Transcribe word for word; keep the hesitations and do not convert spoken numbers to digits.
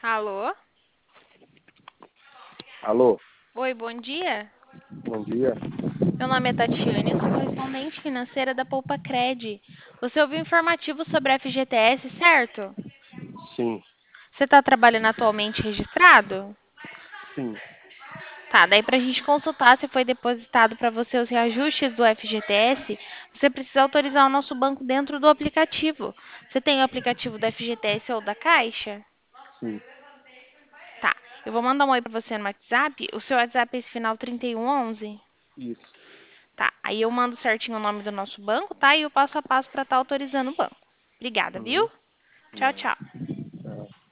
Alô? Alô, Oi, bom dia. bom dia. Meu nome é Tatiane, eu sou correspondente financeira da Poupa Cred. Você ouviu informativo sobre a F G T S, certo? Sim, Você está trabalhando atualmente registrado? sim, Tá, daí para a gente consultar se foi depositado para você os reajustes do F G T S, você precisa autorizar o nosso banco dentro do aplicativo. Você tem o aplicativo do F G T S ou da Caixa? sim, Tá, eu vou mandar um oi para você no WhatsApp. O seu WhatsApp é esse final trinta e um onze? isso. Tá, aí eu mando certinho o nome do nosso banco, tá? E o passo a passo para estar autorizando o banco. Obrigada, viu? Uhum. Tchau, Não, tchau. é.